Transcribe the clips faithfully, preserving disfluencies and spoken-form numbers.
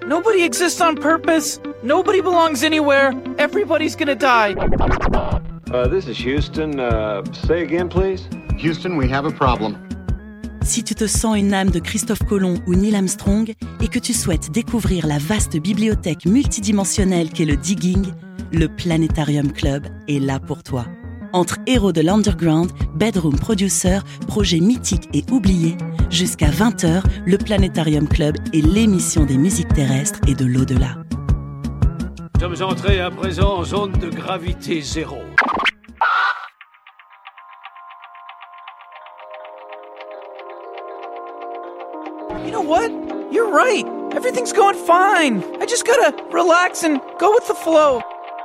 Nobody exists on purpose. Nobody belongs anywhere. Everybody's gonna die. Uh, this is Houston. Uh, say again, please. Houston, we have a problem. Si tu te sens une âme de Christophe Colomb ou Neil Armstrong et que tu souhaites découvrir la vaste bibliothèque multidimensionnelle qu'est le digging, le Planétarium Club est là pour toi. Entre héros de l'underground, bedroom producer, projets mythiques et oubliés, jusqu'à vingt heures, le Planétarium Club est l'émission des musiques terrestres et de l'au-delà. Nous sommes entrés à présent en zone de gravité zéro. You know what? You're right. Everything's going fine. I just gotta relax and go with the flow.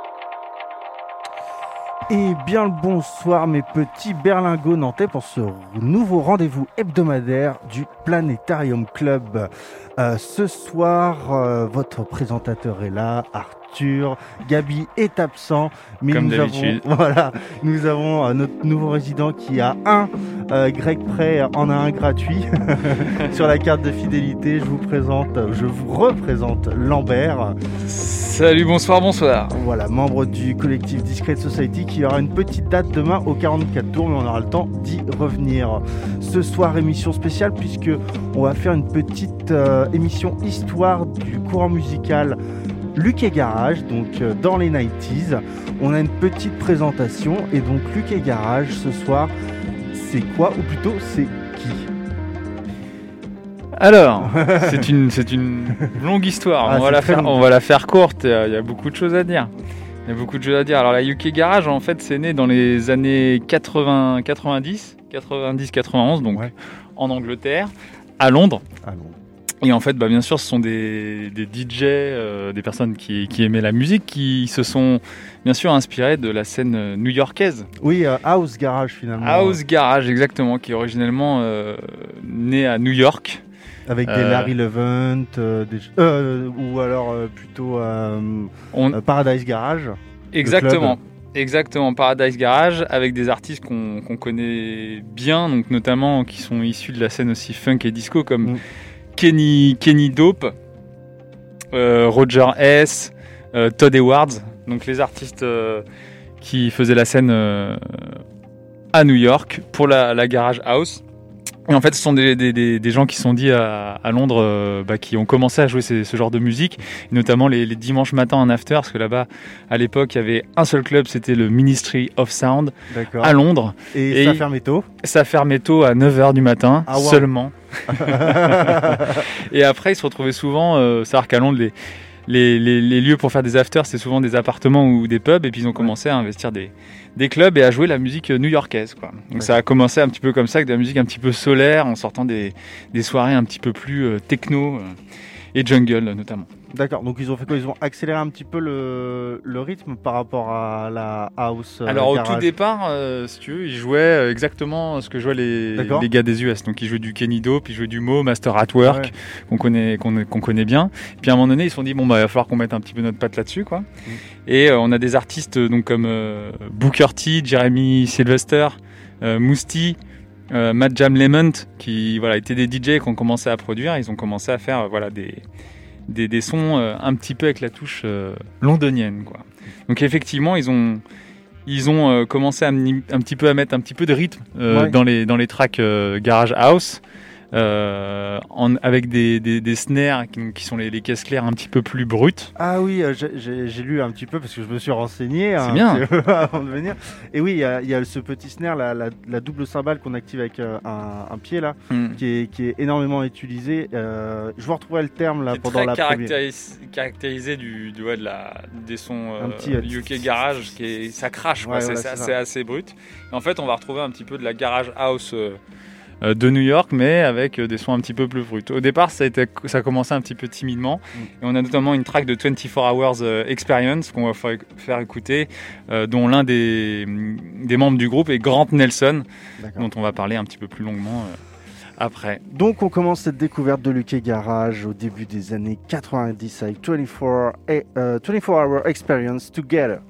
Et bien le bonsoir mes petits berlingots nantais pour ce nouveau rendez-vous hebdomadaire du Planétarium Club. Euh, ce soir, euh, votre présentateur est là, Arthur. Gabi est absent, mais Comme nous d'habitude. avons, voilà, nous avons euh, notre nouveau résident qui a un euh, Greg prêt en a un gratuit sur la carte de fidélité. Je vous présente, je vous représente Lambert. Salut, bonsoir, bonsoir. Voilà, membre du collectif Discrete Society qui aura une petite date demain au quarante-quatre tours, mais on aura le temps d'y revenir. Ce soir, émission spéciale puisque on va faire une petite euh, émission histoire du courant musical Luke et Garage, donc euh, dans les quatre-vingt-dix. On a une petite présentation et donc Luke et Garage ce soir, c'est quoi ou plutôt c'est qui ? Alors, c'est une, c'est une longue histoire. Ah, on, va c'est la très faire, long. on va la faire courte. Il y a- il y a beaucoup de choses à dire. Il y a beaucoup de choses à dire. Alors, la U K Garage, en fait, c'est né dans les années quatre-vingts, quatre-vingt-dix, quatre-vingt-dix, quatre-vingt-onze, donc Ouais. en Angleterre, à Londres. Ah bon. Et en fait, bah, bien sûr, ce sont des, des D J, euh, des personnes qui, qui aimaient la musique, qui se sont bien sûr inspirés de la scène euh, new-yorkaise. Oui, euh, House Garage finalement. House Garage, exactement, qui est originellement euh, né à New York. Avec des Euh, Larry Levant, euh, des... euh, ou alors euh, plutôt euh, On... euh, Paradise Garage. Exactement. Exactement, Paradise Garage, avec des artistes qu'on qu'on connaît bien, donc notamment qui sont issus de la scène aussi funk et disco, comme Mm. Kenny, Kenny Dope, euh, Roger S, euh, Todd Edwards, donc les artistes euh, qui faisaient la scène euh, à New York pour la, la Garage House. Et en fait, ce sont des, des, des, des gens qui se sont dit à, à Londres, euh, bah, qui ont commencé à jouer ces, ce genre de musique, et notamment les, les dimanches matins en after, parce que là-bas, à l'époque, il y avait un seul club, c'était le Ministry of Sound D'accord. à Londres. Et, Et ça il- fermait tôt. Ça fermait tôt à neuf heures du matin, Ah, wow. seulement. Et après, ils se retrouvaient souvent, euh, savoir qu'à Londres, les, les, les, les lieux pour faire des afters, c'est souvent des appartements ou des pubs, et puis ils ont commencé à investir des, des clubs et à jouer la musique new-yorkaise, quoi. Donc Ouais. ça a commencé un petit peu comme ça, avec de la musique un petit peu solaire, en sortant des, des soirées un petit peu plus euh, techno euh, et jungle notamment. D'accord, donc ils ont fait quoi ? Ils ont accéléré un petit peu le, le rythme par rapport à la house euh, Alors au garage. tout départ, euh, si tu veux, ils jouaient euh, exactement ce que jouaient les, D'accord. les gars des U S. Donc ils jouaient du Kenny Dope, ils jouaient du Mo, Master at Work, Ouais. qu'on connaît, qu'on, qu'on connaît bien. Puis à un moment donné, ils se sont dit bon bah il va falloir qu'on mette un petit peu notre patte là-dessus, quoi. Mm. Et euh, on a des artistes euh, donc comme euh, Booker T, Jeremy Sylvester, euh, Mousty, euh, Matt Jam Lement, qui voilà étaient des D J qui ont commencé à produire. Ils ont commencé à faire euh, voilà des Des, des sons euh, un petit peu avec la touche euh, londonienne, quoi. Donc effectivement, ils ont, ils ont euh, commencé à, mni- un petit peu à mettre un petit peu de rythme euh, Ouais. dans les dans les tracks euh, Garage House, euh, en, avec des, des, des snares qui, qui sont les, les caisses claires un petit peu plus brutes. Ah oui, euh, j'ai- j'ai j'ai lu un petit peu parce que je me suis renseigné C'est un bien. petit peu avant de venir. Et oui, il y a, il y a ce petit snare, la, la, la double cymbale qu'on active avec euh, un, un pied là, Mm. qui est, qui est énormément utilisé. Euh, je vous retrouverai le terme là C'est pendant très la première. caractéris- caractérisé du, du ouais, de la, des sons Un euh, petit, euh, U K Garage, qui est, ça crache, quoi. Ouais, c'est, voilà, c'est c'est assez, ça. assez brut. Et en fait, on va retrouver un petit peu de la Garage House euh, euh, de New York, mais avec euh, des sons un petit peu plus bruts. Au départ, ça a, été, ça a commencé un petit peu timidement, Mm. et on a notamment une track de vingt-quatre Hours euh, Experience qu'on va faire, faire écouter, euh, dont l'un des, des membres du groupe est Grant Nelson, D'accord. dont on va parler un petit peu plus longuement euh, après. Donc on commence cette découverte de Luke et Garage au début des années quatre-vingt-dix avec vingt-quatre, et, euh, vingt-quatre Hour Experience Together.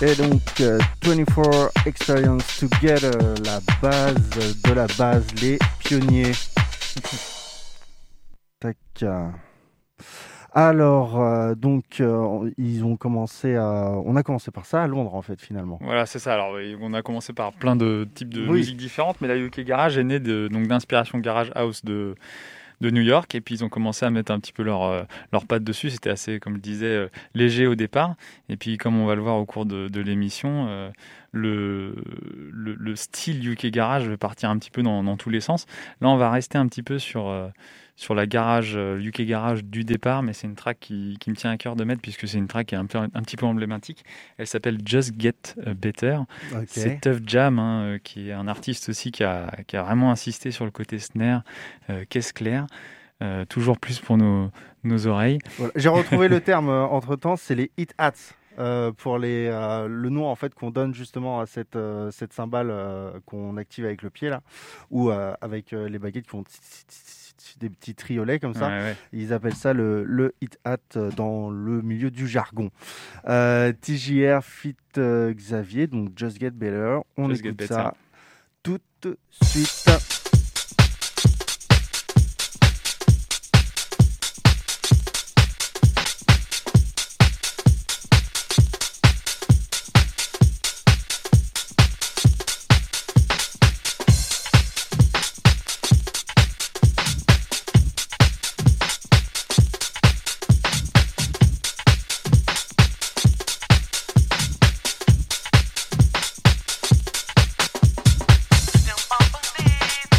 Et donc, euh, vingt-quatre Experience Together, la base de la base, les pionniers. Tac. Alors, euh, donc, euh, ils ont commencé à... On a commencé par ça à Londres, en fait, finalement. Voilà, c'est ça. Alors, on a commencé par plein de types de Oui. musiques différentes, mais la U K Garage est née de, donc, d'inspiration Garage House de... de New York, et puis ils ont commencé à mettre un petit peu leur, euh, leur patte dessus. C'était assez, comme je disais, euh, léger au départ, et puis comme on va le voir au cours de, de l'émission, euh, le, le, le style U K Garage va partir un petit peu dans, dans tous les sens. Là, on va rester un petit peu sur, euh, sur la garage, euh, U K Garage du départ, mais c'est une track qui, qui me tient à cœur de mettre, puisque c'est une track qui est un, peu, un petit peu emblématique. Elle s'appelle Just Get Better. Okay. C'est Tuff Jam, hein, qui est un artiste aussi qui a, qui a vraiment insisté sur le côté snare, euh, caisse claire, euh, toujours plus pour nos, nos oreilles. Voilà. J'ai retrouvé le terme euh, entre-temps, c'est les hit hats. Euh, pour les, euh, le nom en fait qu'on donne justement à cette, euh, cette cymbale euh, qu'on active avec le pied là, ou euh, avec euh, les baguettes qui font des petits triolets comme ça. Ouais, ouais. Ils appellent ça le, le hit hat dans le milieu du jargon. Euh, T J R fit euh, Xavier, donc Just Get Better. On Just écoute Get ça Better. tout de suite. Still bump a beat.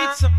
need some.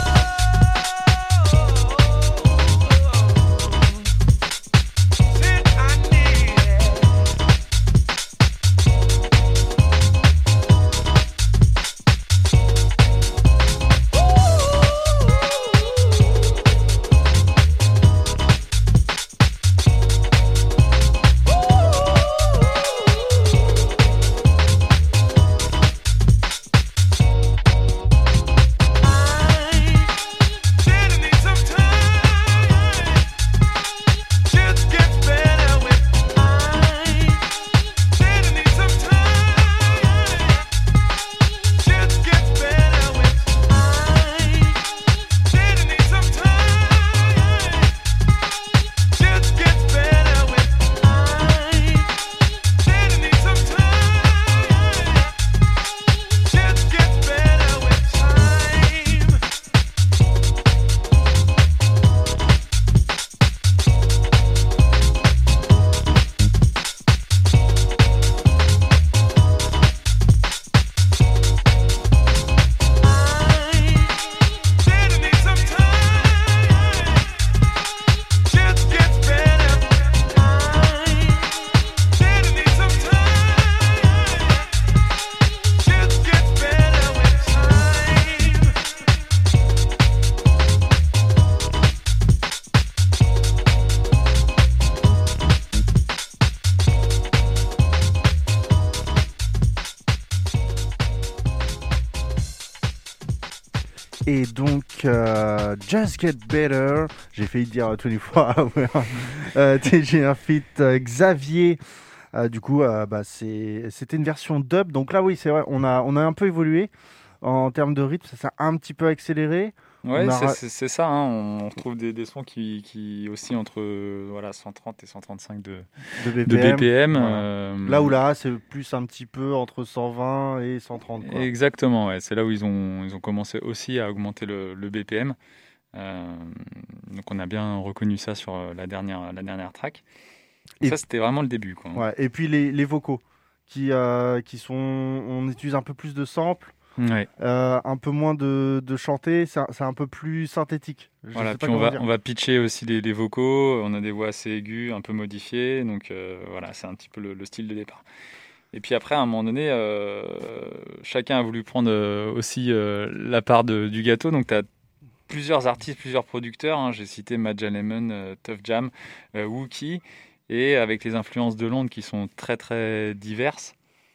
Et donc, euh, Just Get Better, j'ai failli dire vingt-quatre Hours, euh, T G un feat euh, Xavier. Euh, du coup, euh, bah, c'est, c'était une version dub. Donc là, oui, c'est vrai, on a, on a un peu évolué en termes de rythme. Ça s'est un petit peu accéléré. Ouais, a... c'est, c'est, c'est ça. Hein. On retrouve des, des sons qui, qui oscillent entre voilà, cent trente et cent trente-cinq de, de B P M. De B P M voilà. euh... Là où là, c'est plus un petit peu entre cent vingt et cent trente. Quoi. Exactement, ouais. C'est là où ils ont, ils ont commencé aussi à augmenter le, le B P M. Euh, donc on a bien reconnu ça sur la dernière, la dernière track. Et ça, c'était vraiment le début. Quoi. Ouais. Et puis les, les vocaux, qui, euh, qui sont... On utilise un peu plus de samples. Ouais. Euh, un peu moins de, de chanter, c'est un, c'est un peu plus synthétique. Je voilà, sais pas puis on va, dire. on va pitcher aussi les, les vocaux, on a des voix assez aiguës, un peu modifiées, donc euh, voilà, c'est un petit peu le, le style de départ. Et puis après, à un moment donné, euh, chacun a voulu prendre euh, aussi euh, la part de, du gâteau, donc tu as plusieurs artistes, plusieurs producteurs, hein. J'ai cité Maja Lemon, euh, Tuff Jam, euh, Wookie, et avec les influences de Londres qui sont très très diverses.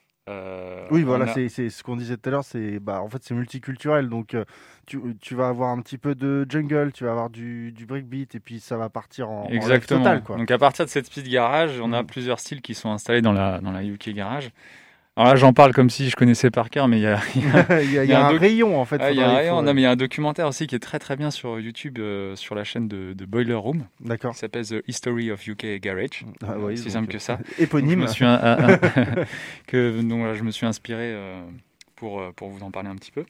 Euh, oui, voilà, a... c'est, c'est ce qu'on disait tout à l'heure, c'est, bah, en fait, c'est multiculturel, donc euh, tu, tu vas avoir un petit peu de jungle, tu vas avoir du, du breakbeat, et puis ça va partir en, Exactement. en total, quoi. Donc à partir de cette speed garage, on a mmh. plusieurs styles qui sont installés dans la, dans la U K garage. Alors là, j'en parle comme si je connaissais par cœur, mais il y a, il y a, il y a, il y a un, un doc... rayon, en fait. Ah, il y a un rayon, faut... non, mais il y a un documentaire aussi qui est très très bien sur YouTube, euh, sur la chaîne de, de Boiler Room. D'accord. Qui s'appelle The History of U K Garage. Ah, oui, c'est simple que ça. Éponyme. Donc, je me suis, un, un, un, que, donc, voilà, je me suis inspiré euh, pour, pour vous en parler un petit peu.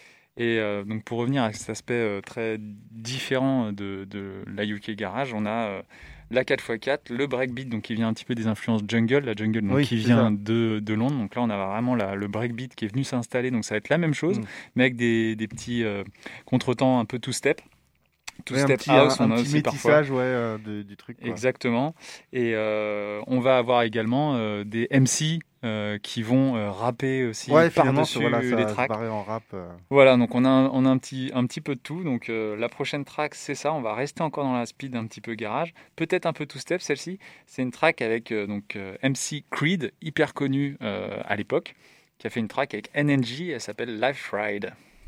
Et euh, donc pour revenir à cet aspect euh, très différent de, de la U K Garage, on a euh, la quatre fois quatre, le breakbeat, donc qui vient un petit peu des influences jungle, la jungle donc, oui, qui vient de, de Londres. Donc là, on a vraiment la, le breakbeat qui est venu s'installer. Donc ça va être la même chose, mmh. mais avec des, des petits euh, contretemps un peu two-step. Two ouais, step petit, house, un, on a un aussi petit métissage ouais, euh, de, du truc. Quoi. Exactement. Et euh, on va avoir également euh, des M C euh, qui vont euh, rapper aussi ouais, par-dessus voilà, ça, les tracks. En rap, euh... Voilà, donc on a, un, on a un, petit, un petit peu de tout. Donc euh, la prochaine track, c'est ça. On va rester encore dans la speed un petit peu garage. Peut-être un peu two-step, celle-ci. C'est une track avec euh, donc, euh, M C Creed, hyper connu euh, à l'époque, qui a fait une track avec N N G. Elle s'appelle Life Ride.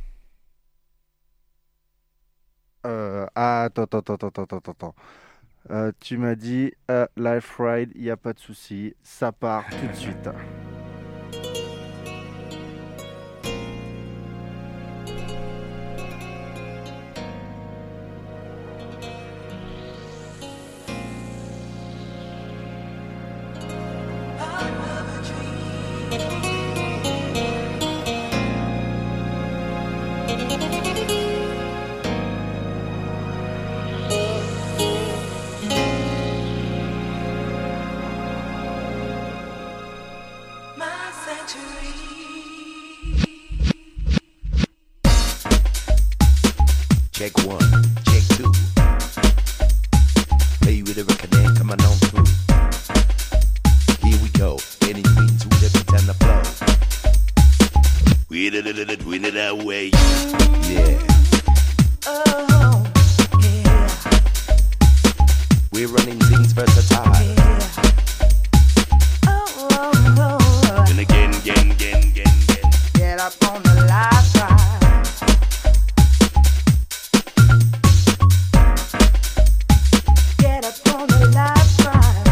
Euh, ah, attends, attends, attends, attends, attends, attends. Euh, tu m'as dit euh, Life Ride, il n'y a pas de souci, ça part tout de suite. check one, check two. Play with the record and come on on through. Here we go, getting into the beat and the flow. We did it, did it, we did it that way. Yeah. Oh, yeah. We're running things versatile. Yeah. Oh, oh, oh. And again, again, again, again, again. Get up on the live ride. Get up on the live ride.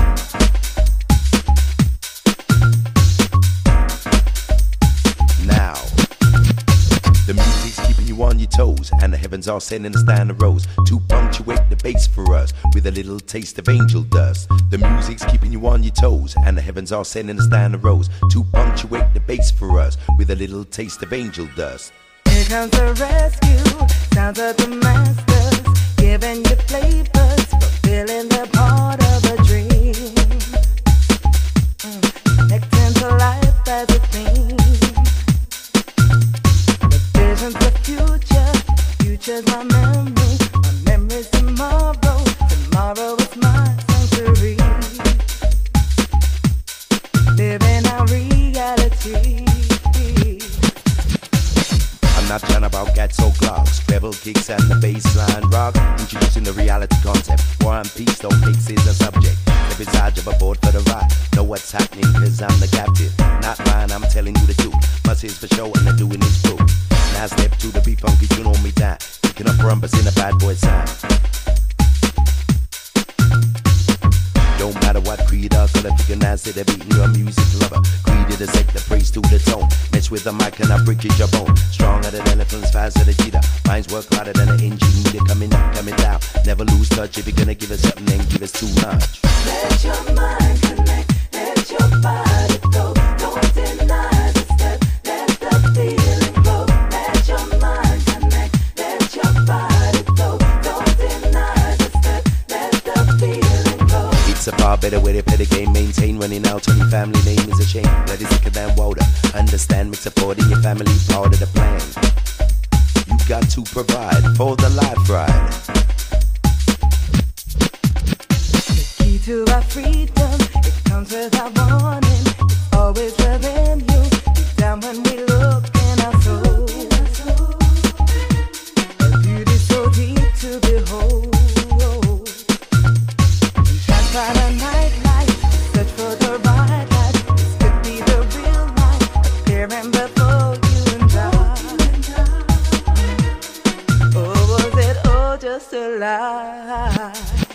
Now, the music's keeping you on your toes, and the heavens are sending us down the roads to punctuate the bass for us with a little taste of angel dust. The music's keeping you on your toes, and the heavens are sending us down the roads to punctuate the bass for us with a little taste of angel dust. Here comes the rescue, sounds of the masters, giving you flavors, fulfilling the part of a dream. Mm. Connecting to life as a theme. The vision's the future, future's my memory, my memory's tomorrow, tomorrow is my sanctuary. Living our reality. I'm not trying about cats or clocks, treble kicks and the bassline rock. Introducing the reality concept. War and peace, don't mix is a subject. Step inside of a board for the ride. Know what's happening, cause I'm the captain. Not lying, I'm telling you the truth. Must is for show and they're doing this proof. Now step to the beat funky, you know me down. Picking up rumpus in a bad boy sound. Don't matter what creed or color, you can dance to the beat and you're a music lover. Greedy to take the praise to the tone. Mess with the mic and I break your bone. Stronger than elephants, faster than cheetah. Minds work harder than an engine. They're coming up, coming down. Never lose touch. If you're gonna give us something, then give us too much. Let your mind connect, let your body flow. Don't deny the step, let the feeling grow. Let your mind connect, let your body flow. Don't deny the step, let the feeling grow. It's a far better way to play the game. Maintain running out on your family name is a shame. Blood is thicker than water. Understand, mix support in your family, part of the plan. You got to provide for the life ride. The key to our freedom, it comes without warning. It's always within you, deep down when we look in our soul. A beauty so deep to behold. Try the night light, search for the right light. This could be the real light, appearing before you and I. Or was it all just a lie?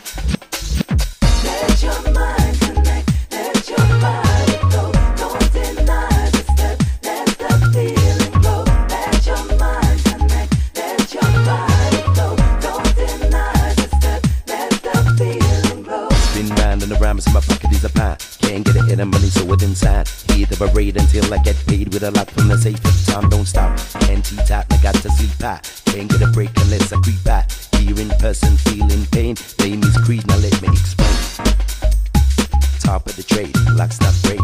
Let your mind connect, let your body flow. Don't deny the step, let the feeling grow. Let your mind connect, let your body flow. Don't deny the step, let the feeling grow. Spin round and around, so my pocket is a pie. Can't get it in the money, so it's inside. Hear the parade until I get paid with a lot from the safe. If time don't stop, can't T-top, I got to sleep high. Can't get a break unless I creep by. Here in person, feeling pain. Name is Creed, now let me explain. Top of the trade, lock's not braid.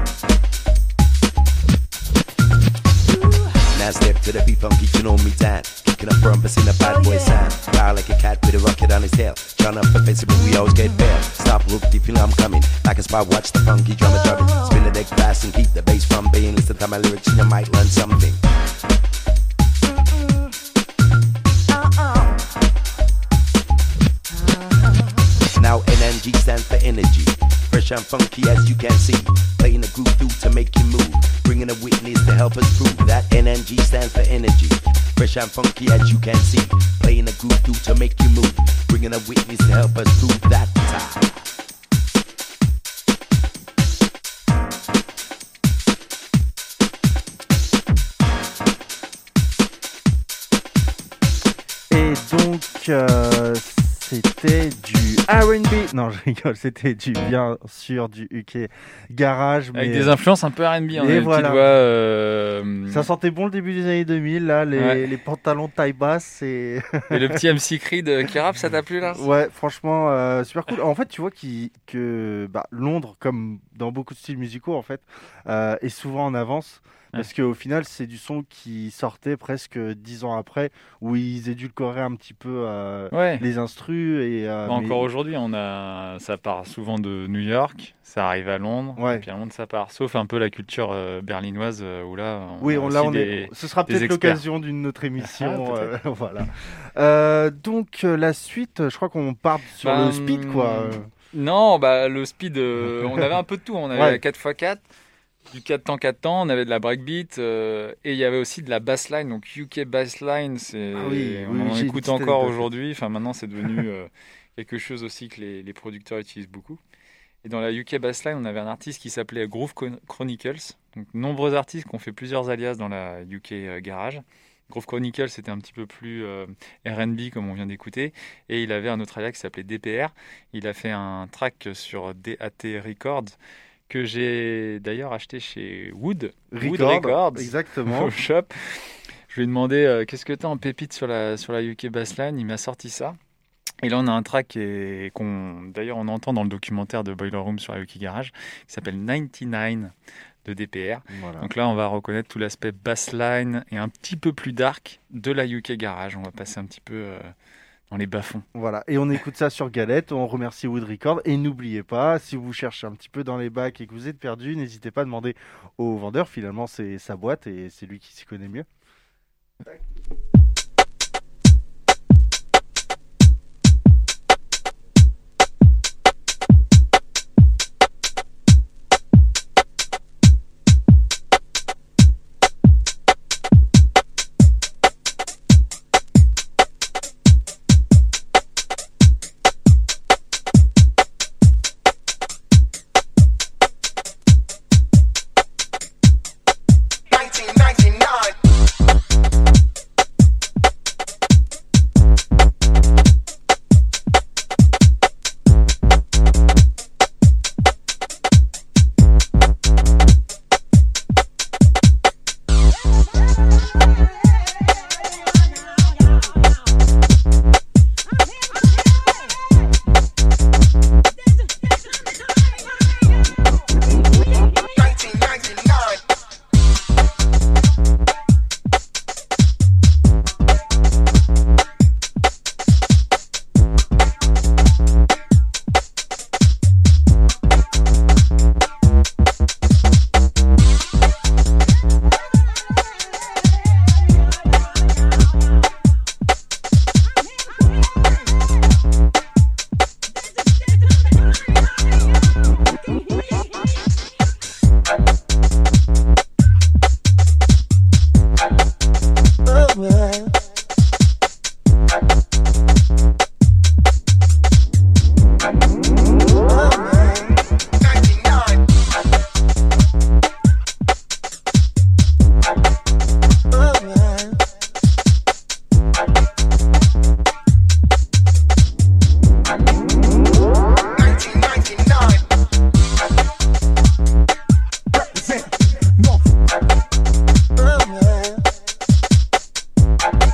Now step to the beat funky, you know me down. Kicking up rumpus in a bad Oh, boy yeah. sound. Fly like a cat with a rocket on his tail. Trying up the fence, but we always get bail. Stop, look, if you know I'm coming. Like a spot, watch the funky drummer drumming. Spin the deck fast and keep the bass from baying. Listen to my lyrics and you might learn something. Mm-mm. Uh-uh. Now N N G stands for energy. Fresh and funky as you can see. Playing a groove through to make you move. Bringing a witness to help us prove that N N G stands for energy. Fresh and funky as you can see. Playing a groove through to make you move. Bringing a witness to help us prove that time. Et donc, euh, c'était du R and B. Non, je rigole, c'était du, bien sûr, du U K Garage. Avec mais... des influences un peu R and B. On Et a voilà. voilà. Voix, euh... Ça sentait bon le début des années deux mille, là, les, Ouais. les pantalons taille basse et... Et le petit M C Creed qui rappe, ça t'a plu là? Ouais, franchement, euh, super cool. En fait, tu vois qui, que bah, Londres, comme dans beaucoup de styles musicaux, en fait, euh, est souvent en avance. Parce qu'au final, c'est du son qui sortait presque dix ans après, où ils édulcoraient un petit peu euh, Ouais. les instrus. Et, euh, Bah, mais- Encore aujourd'hui, on a, ça part souvent de New York, ça arrive à Londres, Ouais. et puis à Londres ça part. Sauf un peu la culture euh, berlinoise euh, où là, on Oui, a on, aussi là, on des, est... ce sera des peut-être experts. l'occasion d'une autre émission. Ah, euh, voilà. Euh, donc, euh, la suite, je crois qu'on part sur Ben, le speed, quoi. Non, bah le speed, euh, on avait un peu de tout. On avait Ouais. la quatre par quatre, du quatre temps quatre temps, on avait de la breakbeat euh, et il y avait aussi de la bassline. Donc U K bassline, c'est Ah oui, on oui, en j'ai une écoute petite encore anecdote. aujourd'hui. Enfin maintenant c'est devenu euh, quelque chose aussi que les, les producteurs utilisent beaucoup. Et dans la U K bassline, on avait un artiste qui s'appelait Groove Chron- Chronicles. Donc nombreux artistes qui ont fait plusieurs alias dans la U K euh, garage. Groove Chronicles, c'était un petit peu plus euh, R and B comme on vient d'écouter. Et il avait un autre alias qui s'appelait D P R. Il a fait un track sur D A T Records que j'ai d'ailleurs acheté chez Wood, Wood Record, Records, exactement. au shop. Je lui ai demandé euh, qu'est-ce que tu as en pépite sur la, sur la U K Bassline. Il m'a sorti ça. Et là, on a un track qui est- qu'on, d'ailleurs, on entend dans le documentaire de Boiler Room sur la U K Garage, qui s'appelle quatre-vingt-dix-neuf de D P R. Voilà. Donc là, on va reconnaître tout l'aspect bassline et un petit peu plus dark de la U K Garage. On va passer un petit peu euh, dans les bas-fonds. Voilà, et on écoute ça sur Galette, on remercie Wood Record, et n'oubliez pas, si vous cherchez un petit peu dans les bacs et que vous êtes perdu, n'hésitez pas à demander au vendeur, finalement c'est sa boîte et c'est lui qui s'y connaît mieux. nineteen ninety-nine. Represent North.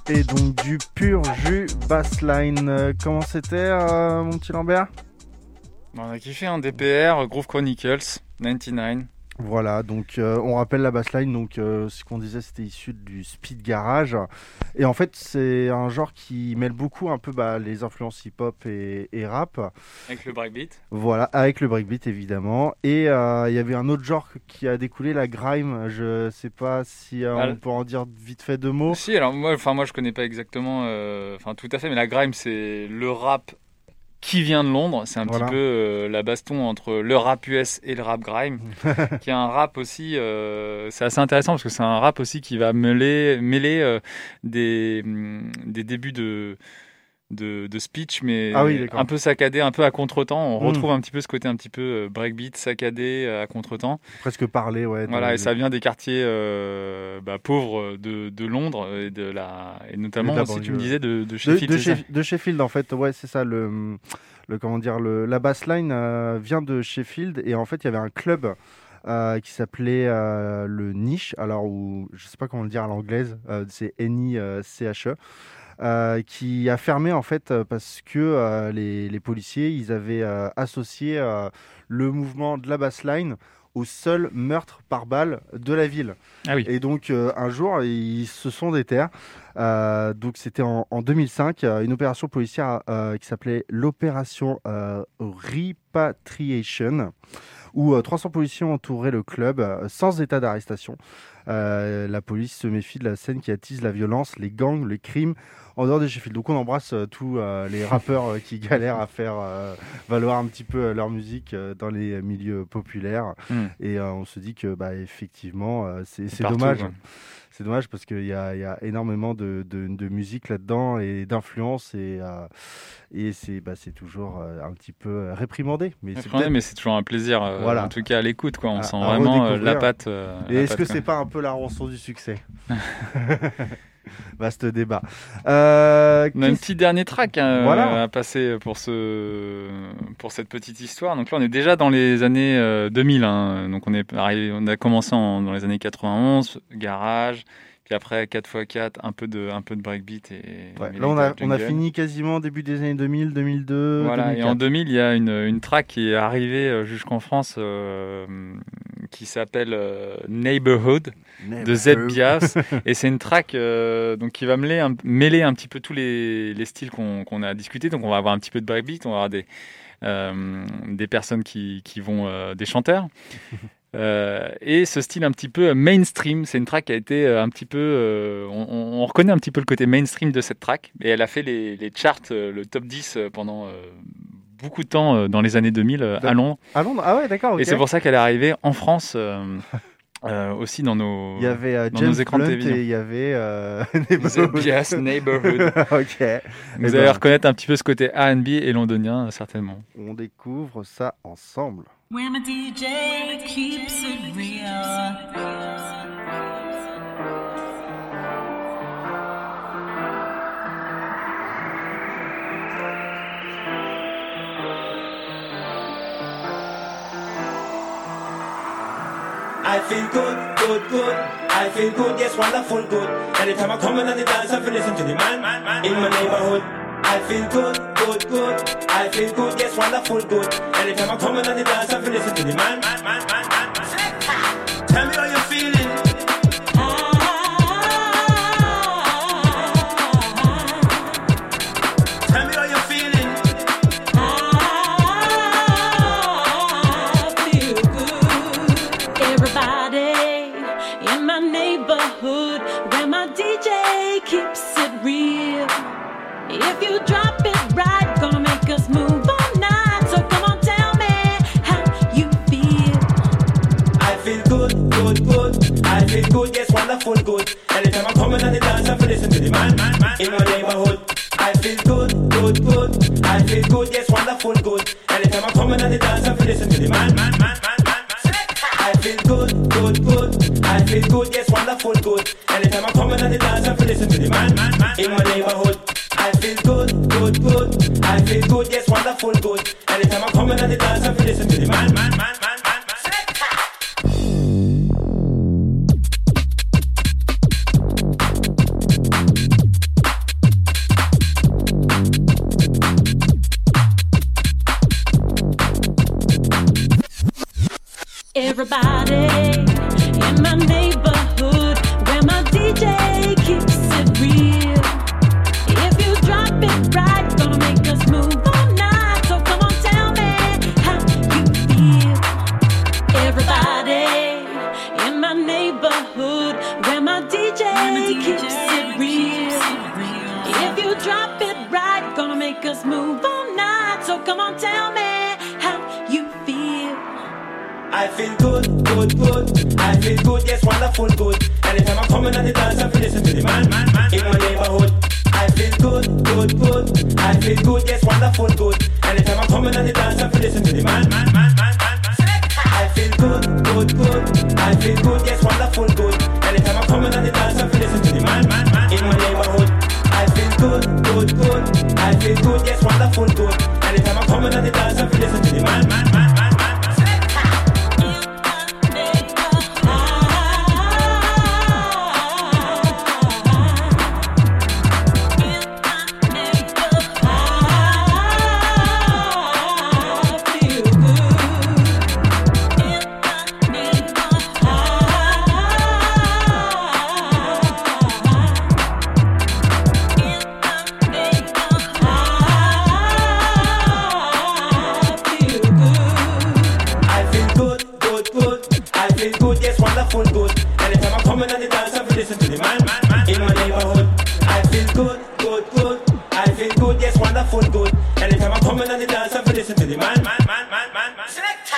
Et donc du pur jus bassline. Euh, comment c'était, euh, mon petit Lambert ? On a kiffé un D P R, Groove Chronicles, quatre-vingt-dix-neuf. Voilà, donc euh, on rappelle la bassline, donc euh, ce qu'on disait, c'était issu du speed garage. Et en fait, c'est un genre qui mêle beaucoup un peu bah, les influences hip-hop et, et rap. Avec le breakbeat. Voilà, avec le breakbeat évidemment. Et il euh, y avait un autre genre qui a découlé, la grime. Je sais pas si euh, Ah, on peut en dire vite fait deux mots. Si, alors moi, enfin moi je connais pas exactement, enfin tout à fait, mais la grime c'est le rap qui vient de Londres. C'est un Voilà. petit peu euh, la baston entre le rap U S et le rap grime, qui est un rap aussi. Euh, c'est assez intéressant parce que c'est un rap aussi qui va mêler, mêler euh, des hum, des débuts de de, de speech, mais Ah oui, d'accord. un peu saccadé, un peu à contretemps. On Mm. retrouve un petit peu ce côté un petit peu euh, breakbeat, saccadé, euh, à contretemps. Presque parler, ouais. dans Voilà, les- et ça vient des quartiers euh, bah, pauvres de, de Londres et, de la, et notamment, de la si tu banlieue, me ouais. disais, de, de de, Sheffield. de, c'est ça Sheff- de Sheffield en fait, ouais, c'est ça. Le, le comment dire, le, la bassline euh, vient de Sheffield et en fait, il y avait un club euh, qui s'appelait euh, le Niche. Alors, ou je sais pas comment le dire à l'anglaise, euh, c'est N I C H E. Euh, qui a fermé en fait euh, parce que euh, les, les policiers ils avaient euh, associé euh, le mouvement de la bassline au seul meurtre par balle de la ville. Ah oui. Et donc euh, un jour ils se sont déterrés. Euh, donc c'était en, en deux mille cinq, euh, une opération policière euh, qui s'appelait l'opération euh, Repatriation, où euh, trois cents policiers ont entouré le club euh, sans état d'arrestation. Euh, la police se méfie de la scène qui attise la violence, les gangs, les crimes en dehors de Sheffield. Donc on embrasse euh, tous euh, les rappeurs euh, qui galèrent à faire euh, valoir un petit peu euh, leur musique euh, dans les milieux populaires. Mm. Et euh, on se dit que bah, effectivement euh, c'est, c'est Partout, dommage. quoi. C'est dommage parce qu'il y a, il y a énormément de, de, de musique là-dedans et d'influence et, euh, et c'est, bah, c'est toujours euh, un petit peu euh, réprimandé. Mais c'est Après, peut-être- mais c'est toujours un plaisir, euh, Voilà. en tout cas à l'écoute. Quoi. On À- sent à vraiment euh, redécouvrir. la patte. euh, Et la est-ce patte, que quoi. c'est pas un peu la rançon du succès? Vaste débat. Euh, On a un qu'est-ce- petit dernier track hein, Voilà. à passer pour, ce, pour cette petite histoire. Donc là, on est déjà dans les années euh, deux mille. Hein. Donc on, est arrivé, on a commencé en- dans les années quatre-vingt-onze, garage, puis après quatre par quatre, un peu de, un peu de breakbeat. Et, Ouais, et là, on a, jungle. on a fini quasiment début des années deux mille, deux mille deux, Voilà, et en deux mille quatre. deux mille, il y a une, une track qui est arrivée euh, jusqu'en France euh, qui s'appelle euh, Neighborhood de Z Bias. Et c'est une track euh, donc, qui va mêler un, mêler un petit peu tous les, les styles qu'on, qu'on a discutés. Donc on va avoir un petit peu de breakbeat, on va avoir des, euh, des personnes qui, qui vont, euh, des chanteurs. Euh, et ce style un petit peu mainstream, c'est une track qui a été euh, un petit peu, euh, on, on reconnaît un petit peu le côté mainstream de cette track, et elle a fait les, les charts, euh, le top dix euh, pendant euh, beaucoup de temps euh, dans les années deux mille euh, à Londres. À Londres, ah ouais, d'accord. Ok. Et c'est pour ça qu'elle est arrivée en France euh, euh, aussi dans nos, Il y avait euh, dans James nos écrans de Blunt télévision. et il y avait euh, The Bias Neighborhood. Ok. Vous Eh allez ben, reconnaître un petit peu ce côté R and B et londonien, euh, certainement. on découvre ça ensemble. When my D J keeps it real. I feel good, good, good. I feel good, yes, wonderful, good. Anytime I come in on the dance, I feel listen to the man, man, man in my neighborhood. I feel good, good, good. I feel good, yes, wonderful, good. Anytime I come in on the dance, I feel listen to the man, man, man, man, man, man. Tell me how you're feeling. Tell me how you're feeling. I feel good. Everybody in my neighborhood, where my D J keeps it real. If you drop it right, gonna make us move all night. So come on, tell me how you feel. I feel good, good, good. I feel good, yes, wonderful, good. Anytime I come in on the dance, I feel listen to the man, man, man in my neighborhood. I feel good, good, good. I feel good, yes, wonderful, good. Anytime I come in on the dance, I feel listen to the man, man, man, man, man, man. I feel good, good, good. I feel good, yes, wonderful, good. Anytime I come in on the dance, I feel listen to the man, man, man in my neighborhood. I feel good, good, good. I feel good, yes, wonderful, good. Anytime I come in on the dance, I feel listen to the man, man, man, man, man, man. Everybody in my neighborhood, where my D J keeps it real. If you drop it right, gonna make us move all night. So come on, tell me how you feel. Everybody in my neighborhood, where my D J keeps it real. If you drop it right, gonna make us move all night. So come on, tell me how you feel. I feel good, good, good. I feel good, yes, wonderful, good. Anytime I'm coming on the dance, I feel listen to the man, man, man in my neighborhood. I feel good, good, good. I feel good, yes, wonderful, good. Anytime I'm coming on the dance, I feel listen to the man, man, man, man, man, man. I feel good, good, good. I feel good, yes, wonderful, good. Anytime I'm coming on the dance, I feel listen to the man, man, man in my neighborhood. I feel good, good, good. I feel good, yes, wonderful, good. Anytime I'm coming on the dance, I feel listen to the man, man, man, man, man. Full good. Anytime I'm coming on the dance, I feel listen to the man, man, man in my neighborhood. I feel good, good, good. I feel good, yes, wonderful, good. Anytime I'm coming on the dance, I feel listen to the man, man, man, man, man, man. Selecta.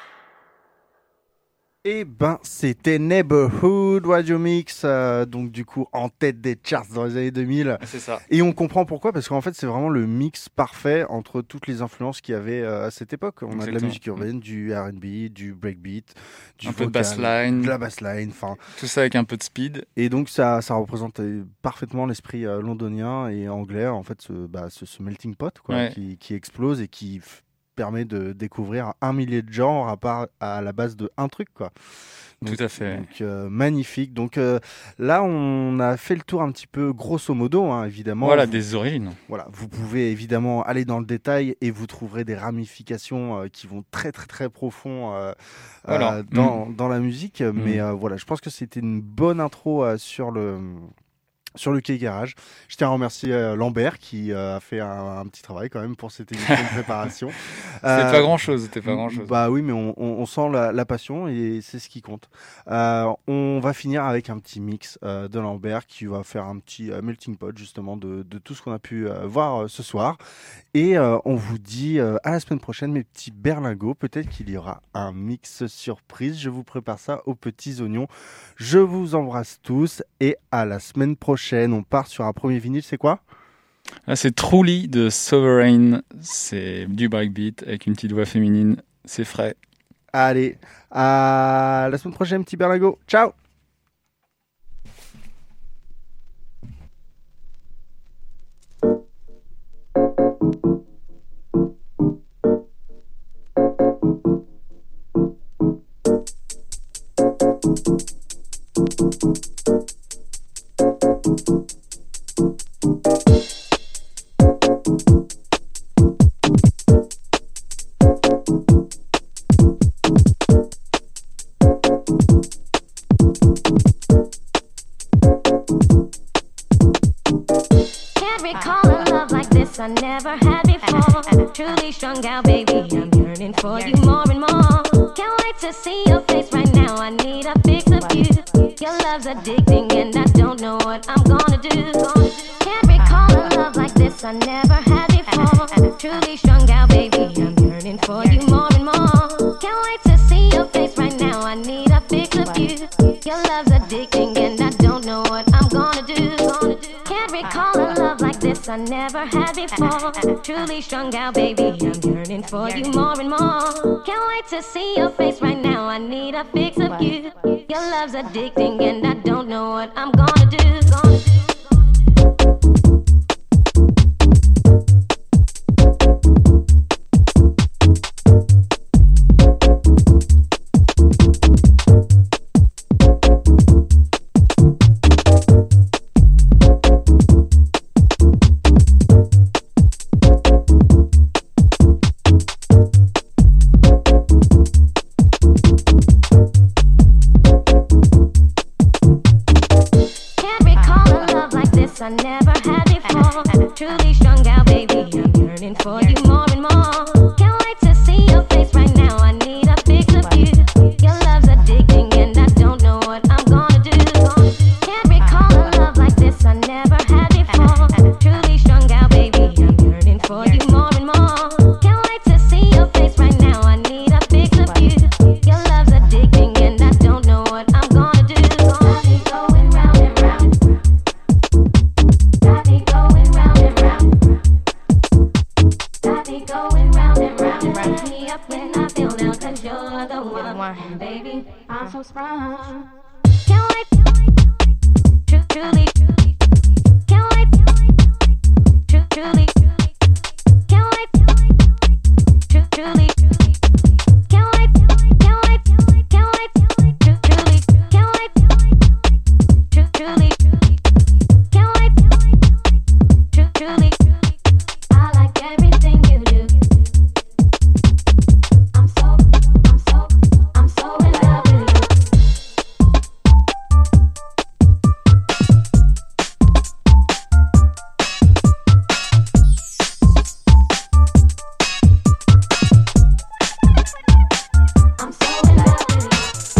Eh ben, c'était Neighborhood Radio Mix, euh, donc du coup en tête des charts dans les années deux mille. C'est ça. Et on comprend pourquoi, parce qu'en fait c'est vraiment le mix parfait entre toutes les influences qu'il y avait euh, à cette époque. On Exactement. a de la musique urbaine, du R and B, du breakbeat, du un vocal, peu de bassline, de la bassline, enfin tout ça avec un peu de speed. Et donc ça, ça représente parfaitement l'esprit euh, londonien et anglais, en fait, ce, bah, ce, ce melting pot quoi, ouais. qui, qui explose et qui f- permet de découvrir un millier de genres à part à la base de un truc quoi. Donc, tout à fait. Donc euh, magnifique. Donc euh, là on a fait le tour un petit peu grosso modo hein, évidemment. Voilà vous, des origines. Voilà, vous pouvez évidemment aller dans le détail et vous trouverez des ramifications euh, qui vont très très très profond euh, voilà. euh, dans, mmh. dans la musique. Mmh. Mais euh, voilà, je pense que c'était une bonne intro euh, sur le sur le Quai Garage. Je tiens à remercier euh, Lambert qui euh, a fait un, un petit travail quand même pour cette émission de préparation. C'était euh, pas grand chose, c'était pas grand chose. Bah oui, mais on, on, on sent la, la passion et c'est ce qui compte. Euh, on va finir avec un petit mix euh, de Lambert qui va faire un petit euh, melting pot justement de, de tout ce qu'on a pu euh, voir euh, ce soir. Et euh, on vous dit euh, à la semaine prochaine, mes petits berlingots. Peut-être qu'il y aura un mix surprise. Je vous prépare ça aux petits oignons. Je vous embrasse tous et à la semaine prochaine. On part sur un premier vinyle, c'est quoi ? Là, c'est Truly de Sovereign. C'est du breakbeat avec une petite voix féminine. C'est frais. Allez, à la semaine prochaine, petit berlingot. Ciao ! I never had before. Truly strung out, baby, I'm yearning for you more and more. Can't wait to see your face right now. I need a fix of you. Your love's addicting and I don't know what I'm gonna do. Can't recall a love like this I never had before. Truly strung out, baby, I'm yearning for you more and more. Can't wait to see your face right now. I need a fix of you. Your love's addicting and I don't know what I'm gonna do. Can't recall a love like this I never had before. Truly strung out, baby, I'm yearning for you more and more. Can't wait to see your face right now. I need a fix of you. Your love's addicting and I don't know what I'm gonna do. Gonna do. I never had before. Truly strung out, baby, I'm yearning for you more and more. Can't wait to see your face right now. I need a fix of you. Your love's addicting and I don't know what I'm gonna do. Can't recall a love like this I never had before. Truly strung out, baby, I'm yearning for you more and more. Can't wait to see your face right now. I need a fix of you. Your love's addicting and I don't know what I'm gonna do. Got me going round and round. Got me going round and round. Got me going round and round. Wrap me up when I feel down, 'cause you're the one, baby. I'm so sprung. Can't wait. Tru- Truly. Can't wait. Tru- Truly. Can't wait. Tru- Truly. Can't wait. Can't wait. Can't wait. Tru- Truly. Can't wait. Tru- Truly. Can't wait. Tru- Truly. I like everything you do. I'm so, I'm so, I'm so in love with you. I'm so in love with you.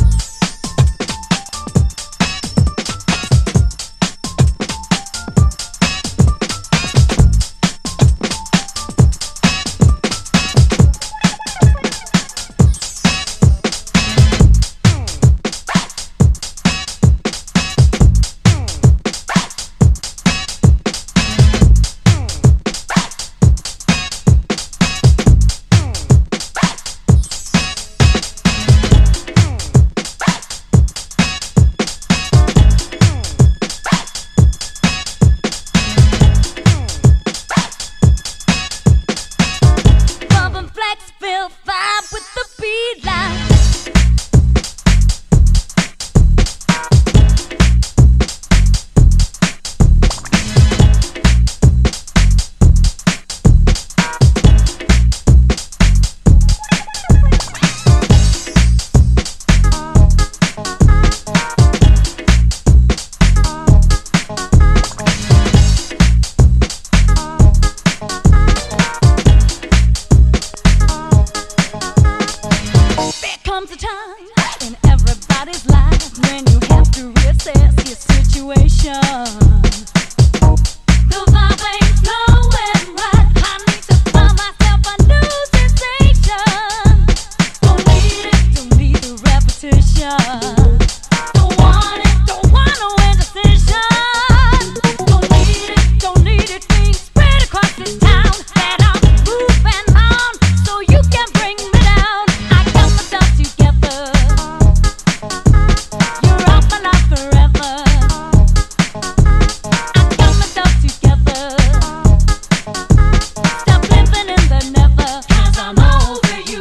Bump and flex, feel vibe with the beat line. There comes a time in everybody's life when you have to reassess your situation. The vibe ain't flowing right. I need to find myself a new sensation. Don't need it, don't need the repetition. Don't want it, don't want no indecision. Don't need it, don't need it being spread across this town. That I'm moving on so you can bring me down. I got myself together. You're off my life forever. I got myself together. Stop living in the never, 'cause I'm over you.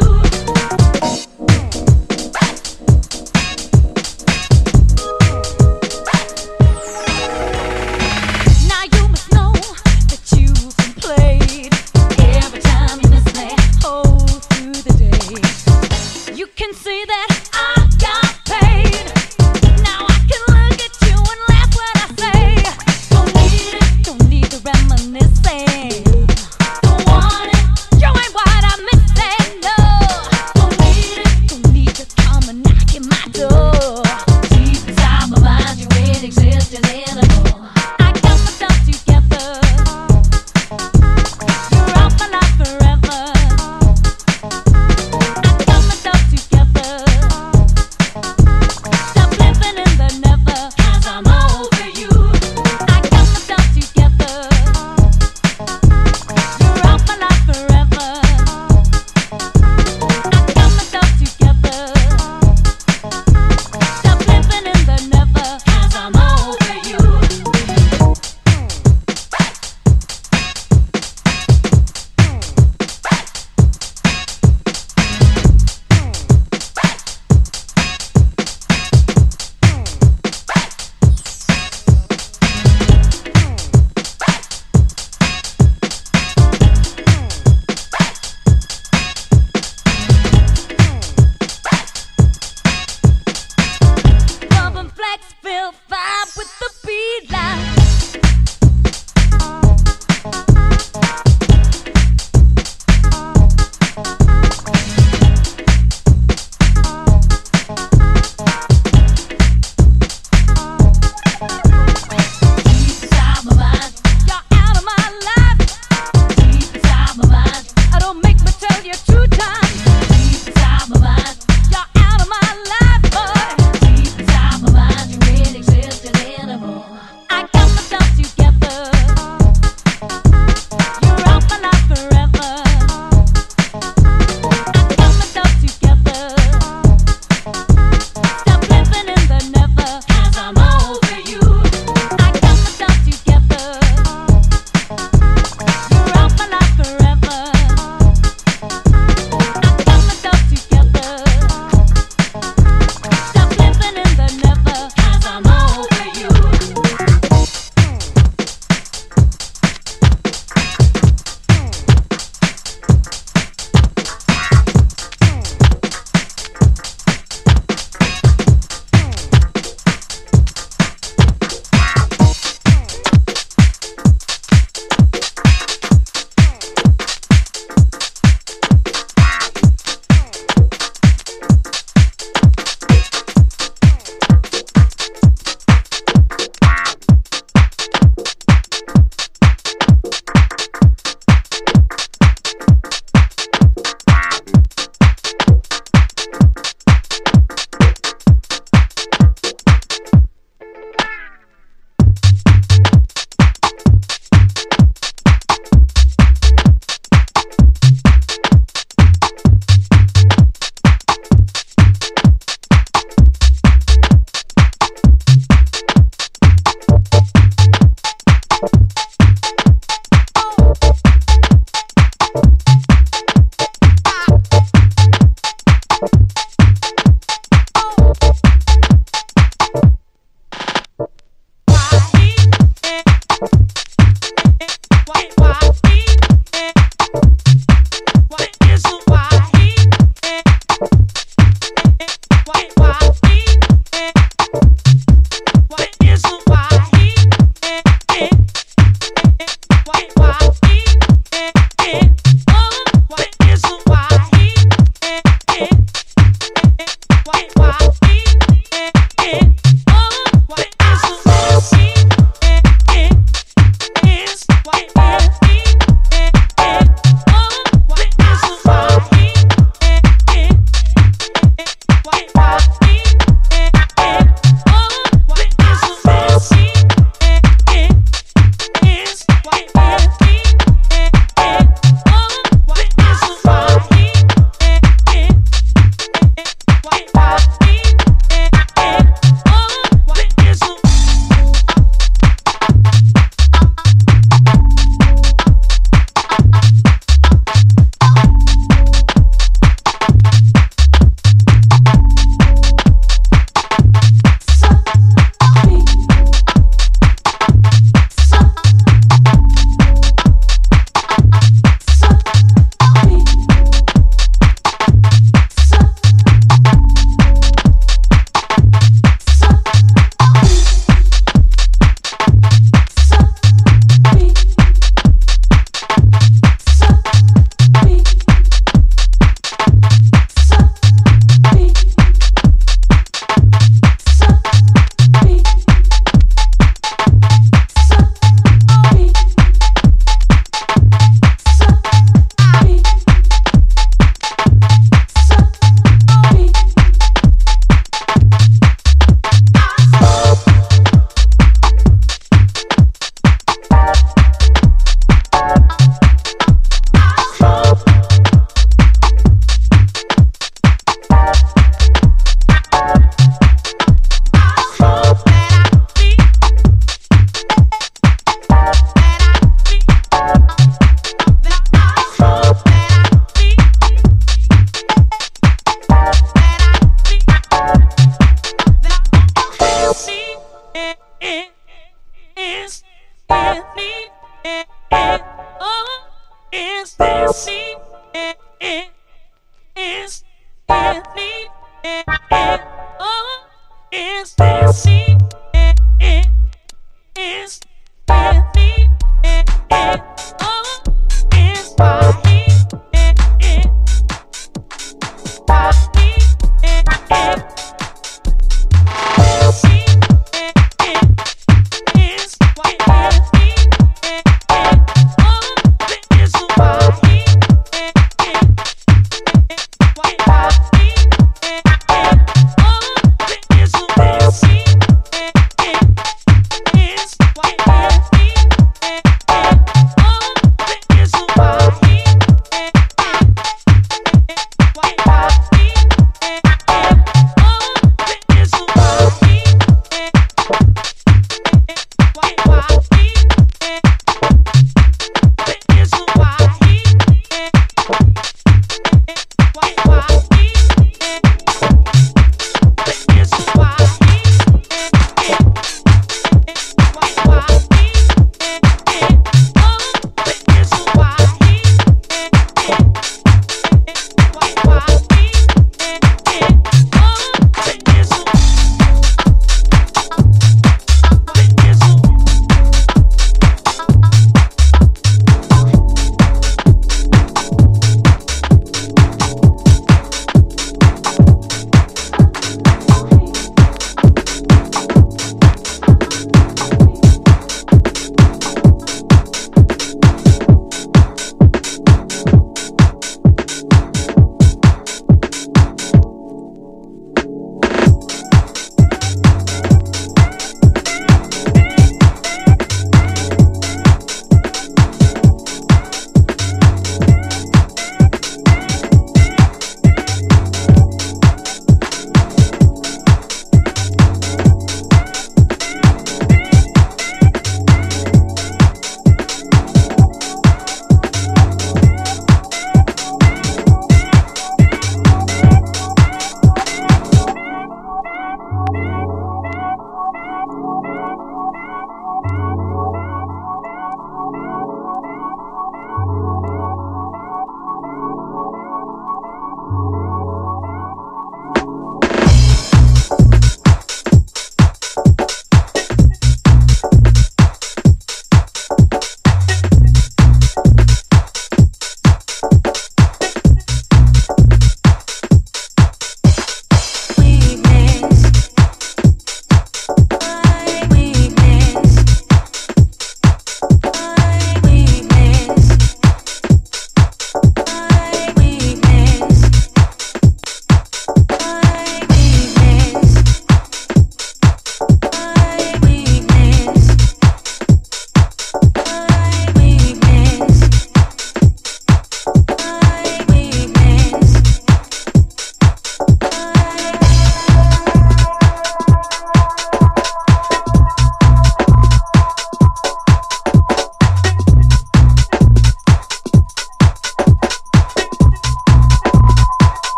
Now you must know that you've been played. Every time you miss me, oh, through the day. You can see that I got paid. Now I can look at you and laugh when I say, don't need it, don't need the reminiscing. Don't want it, you ain't what I'm missing, no. Don't need it, don't need to come and knock at my door. Deep inside my mind, you ain't existing anymore. I got myself together. You're off my life forever. I got myself together. Stop living in the never, 'cause I'm over you. I got myself together. You're off my life forever. I got myself together. Stop living in the never, 'cause I'm over you.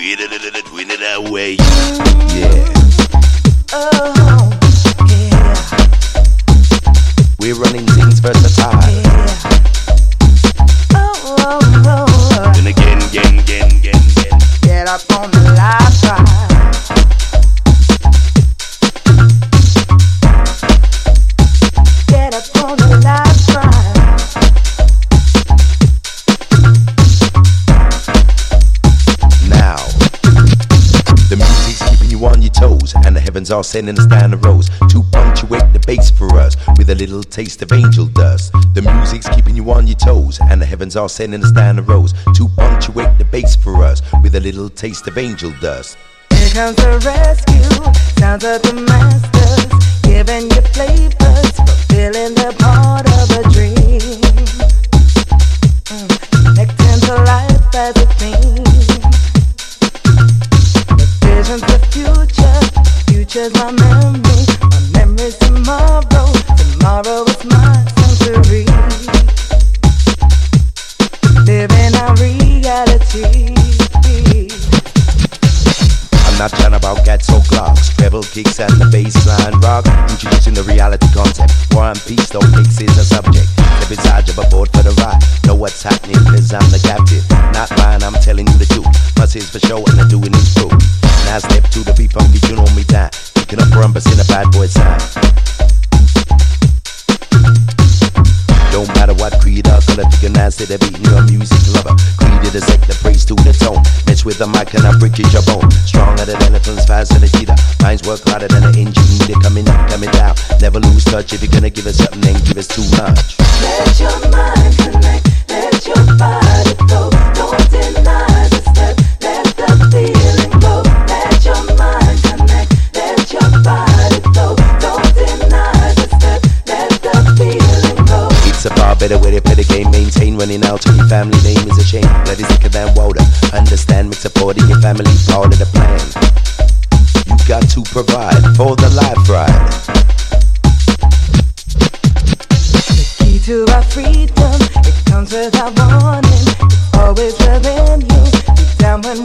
Tweet it, it, it, tweet it that way. Yeah. Oh, yeah. We're running things versatile. Yeah. Oh, oh, oh, oh. And again, again, again, again, again. Get up on the live ride. Get up on the live ride. Now, the music's keeping you on your toes, and the heavens are sending us down the roads to punctuate the bass for us with a little taste of angel dust. The music's keeping you on your toes, and the heavens are sending us down the roads to punctuate the bass for us with a little taste of angel dust. Here comes the rescue, sounds of the masters, giving you flavors, fulfilling the part of a dream. Mm. Connecting to life as a theme. The vision's the future, future's my memory, my memory's tomorrow, tomorrow is my century. Living our reality. I'm not trying about cats or clocks, treble kicks and the bassline rock. Introducing the reality concept. War and peace, though kicks is a subject. Step inside of a board for the ride. Know what's happening, cause I'm the captain. Not mine, I'm telling you the truth. Must is for show and I'm doing this proof. Now step to the beat funky tune on me time. Picking up rumbus in a bad boy sign. Don't matter what creed or color, if you can dance to the beat and you're a music lover. Created a set the praise to the tone. Mess with the mic and I break your bone. Stronger than elephants, faster than cheetah. Minds work harder than an engine. They're coming up, coming down. Never lose touch. If you're gonna give us something, then give us too much. Let your mind connect, let your body flow. Don't deny the step, let the feeling go. Let your mind connect, let your body flow. Don't deny the step, let the feeling go. It's a far better way to play the game. Maintain running out on your family name is a shame. Blood is thicker than water. Understand, mix supporting your family, part of the plan. You got to provide for the life ride. The key to our freedom, it comes without warning. It's always within you. Deep down when